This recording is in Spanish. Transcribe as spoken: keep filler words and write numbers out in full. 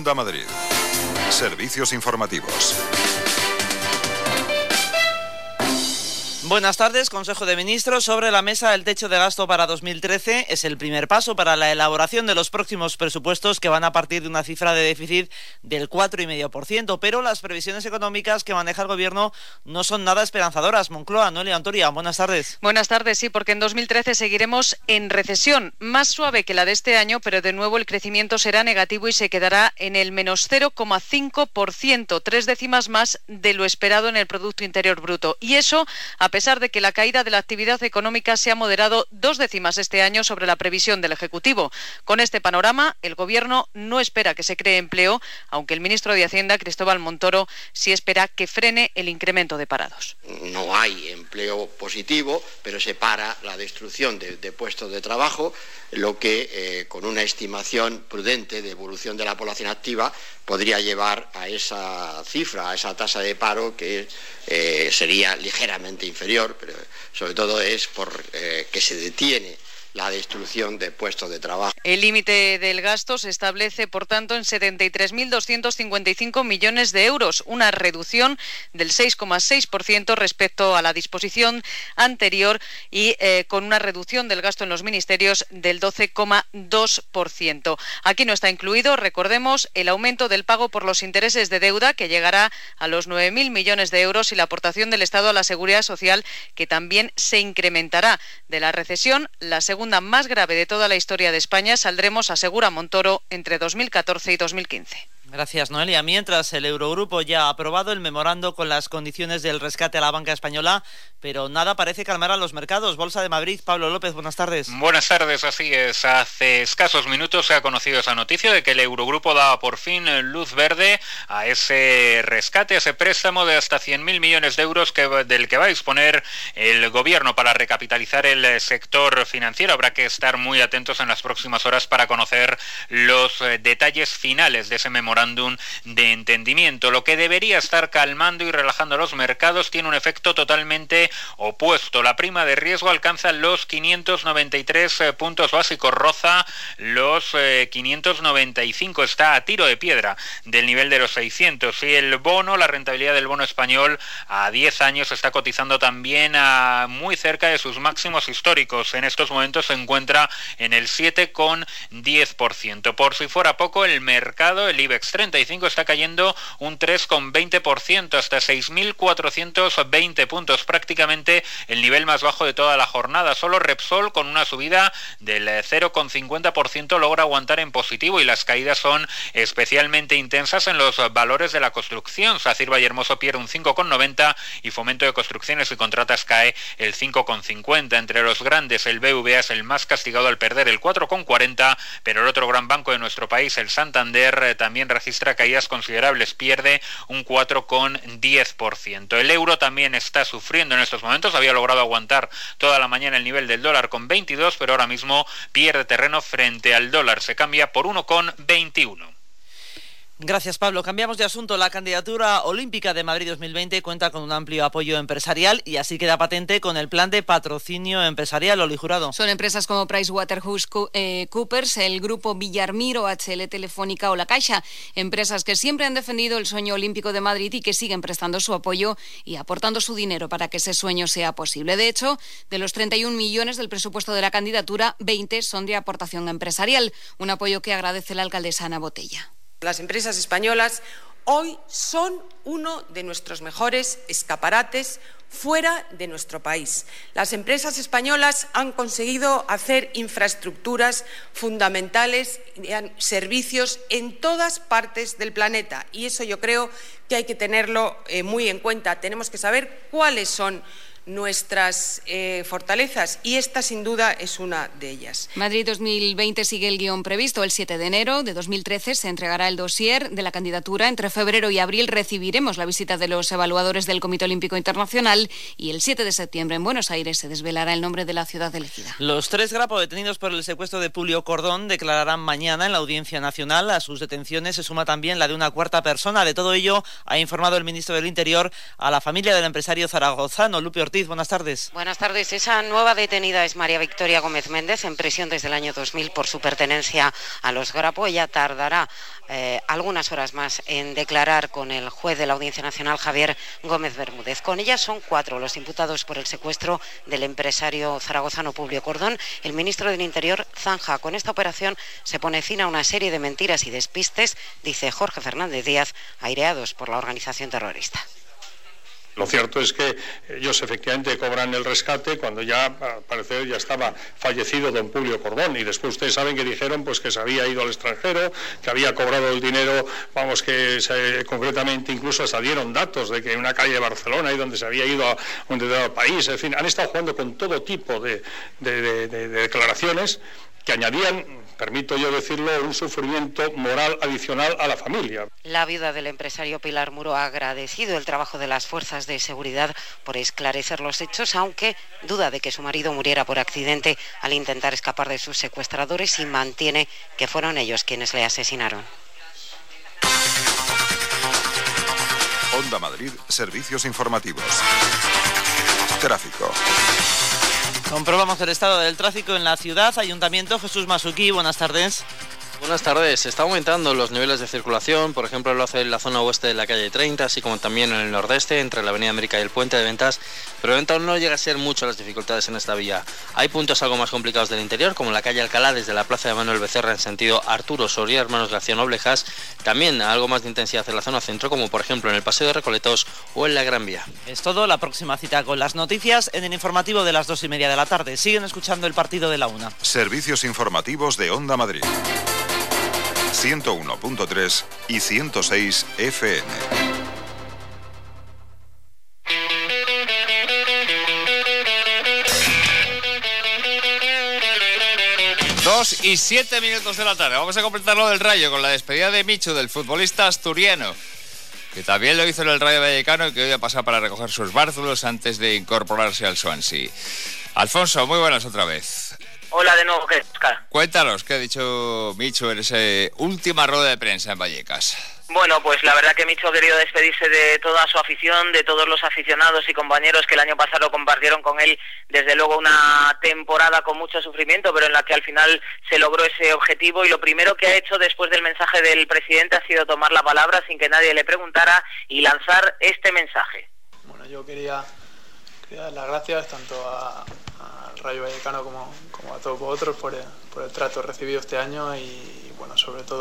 Onda Madrid. Servicios informativos. Buenas tardes. Consejo de Ministros. Sobre la mesa el techo de gasto para dos mil trece es el primer paso para la elaboración de los próximos presupuestos, que van a partir de una cifra de déficit del cuatro coma cinco por ciento, pero las previsiones económicas que maneja el Gobierno no son nada esperanzadoras. Moncloa, Noelia Antoria, buenas tardes. Buenas tardes, sí, porque en dos mil trece seguiremos en recesión, más suave que la de este año, pero de nuevo el crecimiento será negativo y se quedará en el menos cero coma cinco por ciento, tres décimas más de lo esperado en el Producto Interior Bruto. Y eso, a pesar A pesar de que la caída de la actividad económica se ha moderado dos décimas este año sobre la previsión del Ejecutivo. Con este panorama, el Gobierno no espera que se cree empleo, aunque el ministro de Hacienda, Cristóbal Montoro, sí espera que frene el incremento de parados. No hay empleo positivo, pero se para la destrucción de, de puestos de trabajo, lo que eh, con una estimación prudente de evolución de la población activa podría llevar a esa cifra, a esa tasa de paro que eh, sería ligeramente inferior, pero sobre todo es por eh, que se detiene la destrucción de puestos de trabajo. El límite del gasto se establece, por tanto, en setenta y tres mil doscientos cincuenta y cinco millones de euros, una reducción del seis coma seis por ciento respecto a la disposición anterior y eh, con una reducción del gasto en los ministerios del doce coma dos por ciento. Aquí no está incluido, recordemos, el aumento del pago por los intereses de deuda, que llegará a los nueve mil millones de euros, y la aportación del Estado a la Seguridad Social, que también se incrementará. De la recesión, la segunda segunda más grave de toda la historia de España, saldremos, asegura Montoro, entre dos mil catorce y dos mil quince. Gracias, Noelia. Mientras, el Eurogrupo ya ha aprobado el memorando con las condiciones del rescate a la banca española, pero nada parece calmar a los mercados. Bolsa de Madrid, Pablo López, buenas tardes. Buenas tardes, así es. Hace escasos minutos se ha conocido esa noticia de que el Eurogrupo daba por fin luz verde a ese rescate, a ese préstamo de hasta cien mil millones de euros que, del que va a disponer el Gobierno para recapitalizar el sector financiero. Habrá que estar muy atentos en las próximas horas para conocer los detalles finales de ese memorando de entendimiento. Lo que debería estar calmando y relajando los mercados tiene un efecto totalmente opuesto. La prima de riesgo alcanza los quinientos noventa y tres puntos básicos, roza los eh, quinientos noventa y cinco, está a tiro de piedra del nivel de los seiscientos, y el bono, la rentabilidad del bono español a diez años está cotizando también a muy cerca de sus máximos históricos. En estos momentos se encuentra en el siete coma diez por ciento. Por si fuera poco, el mercado, el IBEX treinta y cinco, está cayendo un tres coma veinte por ciento hasta seis mil cuatrocientos veinte puntos, prácticamente el nivel más bajo de toda la jornada. Solo Repsol, con una subida del cero coma cincuenta por ciento, logra aguantar en positivo, y las caídas son especialmente intensas en los valores de la construcción. SACIR Vallehermoso pierde un cinco coma noventa y Fomento de Construcciones y Contratas cae el cinco coma cincuenta. Entre los grandes, el B V A es el más castigado al perder el cuatro coma cuarenta, pero el otro gran banco de nuestro país, el Santander, también registra caídas considerables, pierde un cuatro coma diez por ciento. El euro también está sufriendo en estos momentos, había logrado aguantar toda la mañana el nivel del dólar con veintidós, pero ahora mismo pierde terreno frente al dólar, se cambia por uno coma veintiuno. Gracias, Pablo. Cambiamos de asunto. La candidatura olímpica de Madrid dos mil veinte cuenta con un amplio apoyo empresarial, y así queda patente con el plan de patrocinio empresarial. Oli Jurado. Son empresas como PricewaterhouseCoopers, el grupo Villarmir, O H L, Telefónica o La Caixa, empresas que siempre han defendido el sueño olímpico de Madrid y que siguen prestando su apoyo y aportando su dinero para que ese sueño sea posible. De hecho, de los treinta y un millones del presupuesto de la candidatura, veinte son de aportación empresarial, un apoyo que agradece la alcaldesa Ana Botella. Las empresas españolas hoy son uno de nuestros mejores escaparates fuera de nuestro país. Las empresas españolas han conseguido hacer infraestructuras fundamentales, servicios en todas partes del planeta, y eso yo creo que hay que tenerlo eh, muy en cuenta. Tenemos que saber cuáles son nuestras eh, fortalezas, y esta sin duda es una de ellas. Madrid dos mil veinte sigue el guión previsto. El siete de enero de dos mil trece se entregará el dossier de la candidatura. Entre febrero y abril recibiremos la visita de los evaluadores del Comité Olímpico Internacional, y el siete de septiembre en Buenos Aires se desvelará el nombre de la ciudad elegida. Los tres grapo detenidos por el secuestro de Publio Cordón declararán mañana en la Audiencia Nacional. A sus detenciones se suma también la de una cuarta persona. De todo ello ha informado el ministro del Interior a la familia del empresario zaragozano. Lupe Ortiz Ortiz, buenas tardes. Buenas tardes. Esa nueva detenida es María Victoria Gómez Méndez, en prisión desde el año dos mil por su pertenencia a los Grapo. Ella tardará eh, algunas horas más en declarar con el juez de la Audiencia Nacional, Javier Gómez Bermúdez. Con ella son cuatro los imputados por el secuestro del empresario zaragozano Publio Cordón. El ministro del Interior zanja: con esta operación se pone fin a una serie de mentiras y despistes, dice Jorge Fernández Díaz, aireados por la organización terrorista. Lo cierto es que ellos efectivamente cobran el rescate cuando ya, al parecer, ya estaba fallecido don Publio Cordón, y después ustedes saben que dijeron pues que se había ido al extranjero, que había cobrado el dinero, vamos, que se, concretamente incluso hasta dieron datos de que en una calle de Barcelona y donde se había ido a un determinado país. En fin, han estado jugando con todo tipo de, de, de, de, de declaraciones que añadían, permito yo decirlo, un sufrimiento moral adicional a la familia. La viuda del empresario Pilar Muro ha agradecido el trabajo de las fuerzas de seguridad por esclarecer los hechos, aunque duda de que su marido muriera por accidente al intentar escapar de sus secuestradores, y mantiene que fueron ellos quienes le asesinaron. Onda Madrid, servicios informativos. Tráfico. Comprobamos el estado del tráfico en la ciudad. Ayuntamiento, Jesús Masuquí, buenas tardes. Buenas tardes. Está aumentando los niveles de circulación, por ejemplo lo hace en la zona oeste de la calle treinta, así como también en el nordeste, entre la avenida América y el puente de Ventas, pero de momento no llega a ser mucho las dificultades en esta vía. Hay puntos algo más complicados del interior, como la calle Alcalá, desde la plaza de Manuel Becerra en sentido Arturo Soria, Hermanos García Noblejas, también algo más de intensidad en la zona centro, como por ejemplo en el Paseo de Recoletos o en la Gran Vía. Es todo. La próxima cita con las noticias en el informativo de las dos y media de la tarde. Siguen escuchando el partido de la una. Servicios informativos de Onda Madrid. ciento uno punto tres y ciento seis F M. Dos y siete minutos de la tarde. Vamos a completar lo del Rayo con la despedida de Michu, del futbolista asturiano, que también lo hizo en el Rayo Vallecano y que hoy ha pasado para recoger sus bártulos antes de incorporarse al Swansea. Alfonso, muy buenas otra vez. Hola de nuevo, ¿qué Oscar? Cuéntanos, ¿qué ha dicho Michu en esa última rueda de prensa en Vallecas? Bueno, pues la verdad que Michu ha querido despedirse de toda su afición, de todos los aficionados y compañeros que el año pasado compartieron con él, desde luego, una temporada con mucho sufrimiento, pero en la que al final se logró ese objetivo. Y lo primero que ha hecho después del mensaje del presidente ha sido tomar la palabra sin que nadie le preguntara y lanzar este mensaje. Bueno, yo quería, quería dar las gracias tanto a... al Rayo Vallecano como, como a todos vosotros por el, por el trato recibido este año y, bueno, sobre todo